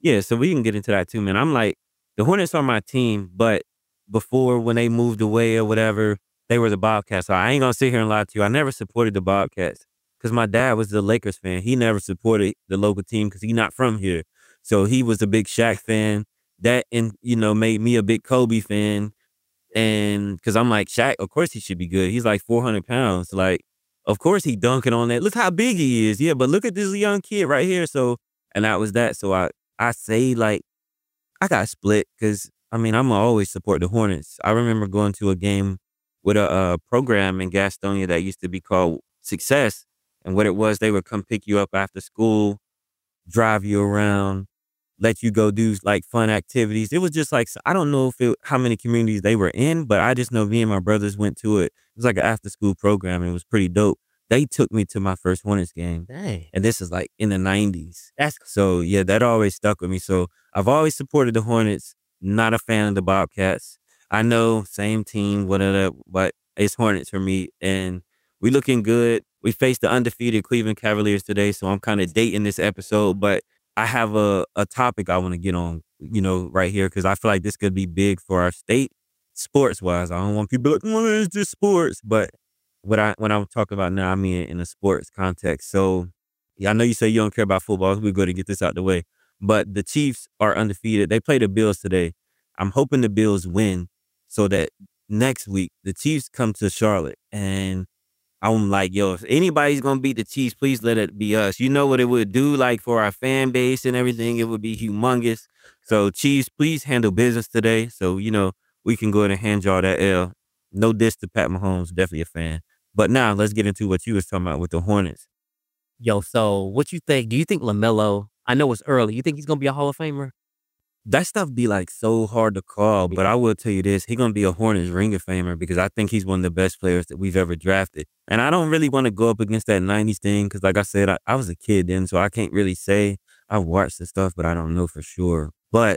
Yeah, so we can get into that too, man. I'm like, the Hornets are my team, but before when they moved away or whatever, they were the Bobcats. So I ain't gonna sit here and lie to you. I never supported the Bobcats because my dad was the Lakers fan. He never supported the local team because he's not from here. So he was a big Shaq fan. That and made me a big Kobe fan. And because I'm like, Shaq, of course he should be good. He's like 400 pounds. Like, of course he dunking on that. Look how big he is. Yeah, but look at this young kid right here. So, and that was that. So I say like, I got split because I'm gonna always support the Hornets. I remember going to a game with a program in Gastonia that used to be called Success. And what it was, they would come pick you up after school, drive you around, let you go do like fun activities. It was just like, I don't know how many communities they were in, but I just know me and my brothers went to it. It was like an after school program. And it was pretty dope. They took me to my first Hornets game. Dang. And this is like in the 90s. That's So yeah, that always stuck with me. So I've always supported the Hornets, not a fan of the Bobcats. I know, same team, whatever, but it's Hornets for me. And we looking good. We faced the undefeated Cleveland Cavaliers today, so I'm kind of dating this episode, but I have a topic I want to get on, right here, because I feel like this could be big for our state, sports-wise. I don't want people like, well, it's just sports. But when I'm talking about now, I mean in a sports context. So, yeah, I know you say you don't care about football. We're going to get this out the way. But the Chiefs are undefeated. They play the Bills today. I'm hoping the Bills win so that next week the Chiefs come to Charlotte. And I'm like, yo, if anybody's going to beat the Chiefs, please let it be us. You know what it would do, like, for our fan base and everything? It would be humongous. So, Chiefs, please handle business today. So, we can go ahead and hand y'all that L. No diss to Pat Mahomes, definitely a fan. But now, let's get into what you was talking about with the Hornets. Yo, so what you think? Do you think LaMelo, I know it's early, you think he's going to be a Hall of Famer? That stuff be like so hard to call, but I will tell you this, he's gonna be a Hornets Ring of Famer because I think he's one of the best players that we've ever drafted. And I don't really want to go up against that 90s thing because like I said, I was a kid then, so I can't really say. I've watched the stuff, but I don't know for sure. But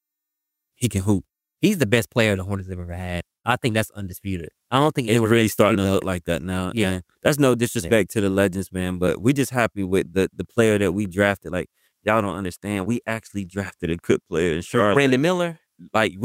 he can hoop. He's the best player the Hornets have ever had. I think that's undisputed. I don't think It's really starting to look like that now. Yeah. And that's no disrespect to the legends, man, but we just happy with the player that we drafted. Like, y'all don't understand. We actually drafted a good player in Charlotte. Brandon Miller. Like,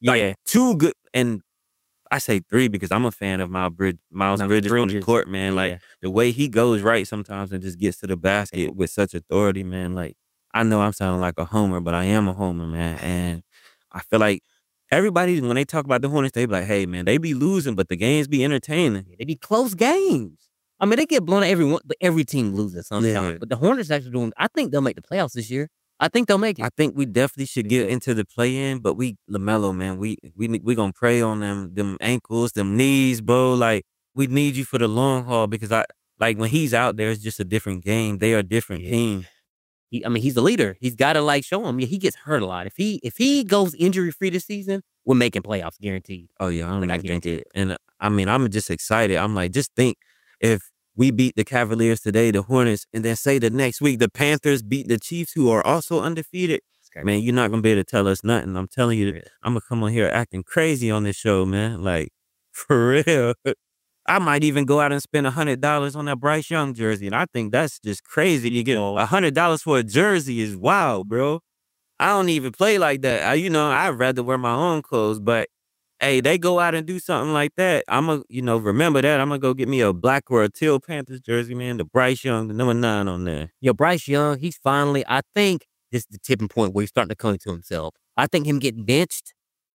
two good, and I say three because I'm a fan of Miles Bridges on the court, man. Like, the way he goes right sometimes and just gets to the basket with such authority, man. Like, I know I'm sounding like a homer, but I am a homer, man. And I feel like everybody, when they talk about the Hornets, they be like, hey, man, they be losing, but the games be entertaining. They be close games. I mean, they get blown out every team loses sometimes. Yeah. But the Hornets actually doing, I think they'll make the playoffs this year. I think they'll make it. I think we definitely should get into the play-in, but LaMelo, man, we gonna pray on them ankles, them knees, bro. Like, we need you for the long haul because when he's out there, it's just a different game. They are a different team. He's the leader. He's got to show him. Yeah, he gets hurt a lot. If he goes injury-free this season, we're making playoffs guaranteed. Oh yeah, I guarantee it. And I'm just excited. I'm like, just think if we beat the Cavaliers today, the Hornets, and then say the next week the Panthers beat the Chiefs, who are also undefeated. Man, you're not gonna be able to tell us nothing. I'm telling you, I'm gonna come on here acting crazy on this show, man. Like, for real. I might even go out and spend $100 on that Bryce Young jersey, and I think that's just crazy. You get $100 for a jersey is wild, bro. I don't even play like that. I'd rather wear my own clothes, but hey, they go out and do something like that. I'm going to, remember that. I'm going to go get me a black or a teal Panthers jersey, man. The Bryce Young, the number 9 on there. Yo, Bryce Young, he's finally, I think this is the tipping point where he's starting to come to himself. I think him getting benched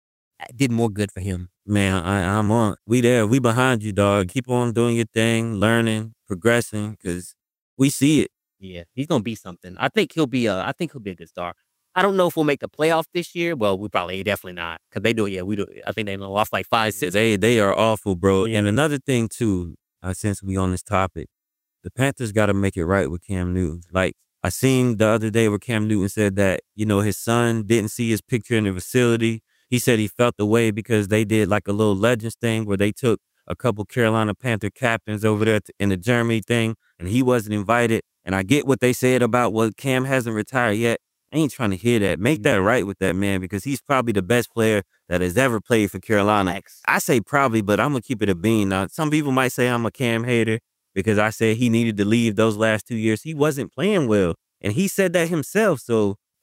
did more good for him. Man, I'm on. We there. We behind you, dog. Keep on doing your thing, learning, progressing, because we see it. Yeah, he's going to be something. I think he'll be a good star. I don't know if we'll make the playoffs this year. Well, we probably definitely not because they do. Yeah, we do. I think they lost like 5-6. They are awful, bro. Yeah. And another thing too, since we on this topic, the Panthers got to make it right with Cam Newton. Like, I seen the other day where Cam Newton said that his son didn't see his picture in the facility. He said he felt the way because they did like a little Legends thing where they took a couple Carolina Panther captains over there in the Germany thing, and he wasn't invited. And I get what they said about Cam hasn't retired yet. I ain't trying to hear that. Make that right with that man because he's probably the best player that has ever played for Carolina. I say probably, but I'm going to keep it a bean. Now, some people might say I'm a Cam hater because I said he needed to leave those last 2 years. He wasn't playing well, and he said that himself. So,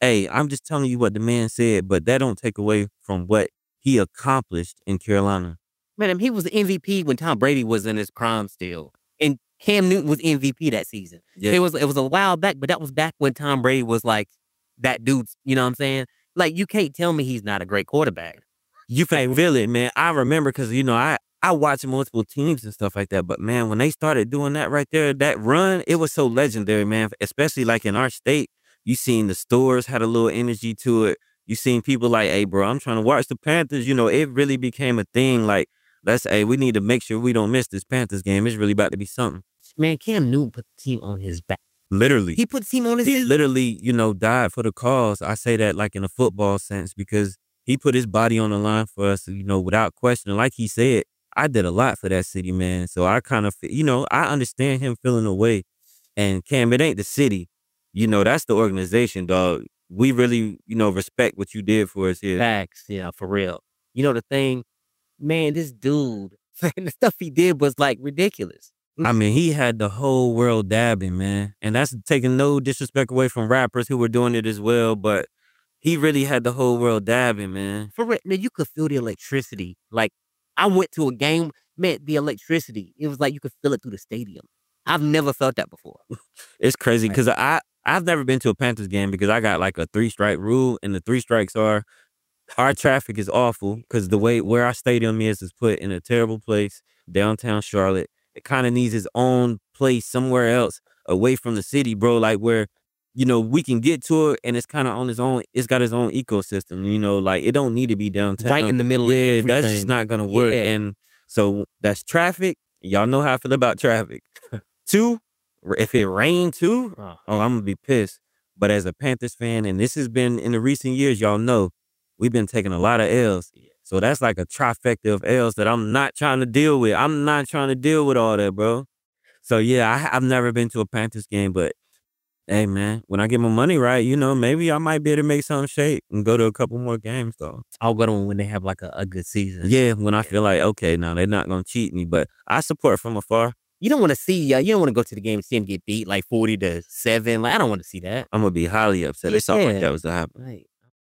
Hey, I'm just telling you what the man said, but that don't take away from what he accomplished in Carolina. Man, he was the MVP when Tom Brady was in his prime still. And Cam Newton was MVP that season. Yeah. It was a while back, but that was back when Tom Brady was like that dude, you know what I'm saying? Like, you can't tell me he's not a great quarterback. You can feel it, man. I remember because, I watch multiple teams and stuff like that. But, man, when they started doing that right there, that run, it was so legendary, man. Especially like in our state, you seen the stores had a little energy to it. You seen people like, hey, bro, I'm trying to watch the Panthers. It really became a thing. Like, we need to make sure we don't miss this Panthers game. It's really about to be something. Man, Cam Newton put the team on his back. Literally. He put the team on his back. He literally, died for the cause. I say that like in a football sense because he put his body on the line for us, without question. Like he said, I did a lot for that city, man. So I kind of, I understand him feeling away. And Cam, it ain't the city. That's the organization, dog. We really, respect what you did for us here. Facts, yeah, for real. The thing, man, this dude, the stuff he did was like ridiculous. I mean, he had the whole world dabbing, man. And that's taking no disrespect away from rappers who were doing it as well. But he really had the whole world dabbing, man. For real, man, you could feel the electricity. Like, I went to a game, man, the electricity. It was like you could feel it through the stadium. I've never felt that before. It's crazy because I've never been to a Panthers game because I got like a 3-strike rule. And the 3 strikes are our traffic is awful because the way where our stadium is put in a terrible place, downtown Charlotte. It kind of needs its own place somewhere else away from the city, bro. Like where, we can get to it and it's kind of on its own. It's got its own ecosystem, like it don't need to be downtown. Right in the middle of everything. That's just not going to work. Yeah. And so that's traffic. Y'all know how I feel about traffic. 2, if it rained too, I'm going to be pissed. But as a Panthers fan, and this has been in the recent years, y'all know, we've been taking a lot of L's. So that's like a trifecta of L's that I'm not trying to deal with. I'm not trying to deal with all that, bro. So, yeah, I've never been to a Panthers game, but, hey, man, when I get my money right, maybe I might be able to make something shake and go to a couple more games, though. I'll go to them when they have, like, a good season. Yeah, when I feel like, okay, now they're not going to cheat me, but I support from afar. You don't want to see, you don't want to go to the game and see them get beat like 40-7. Like, I don't want to see that. I'm going to be highly upset if something like that was to happen. Right.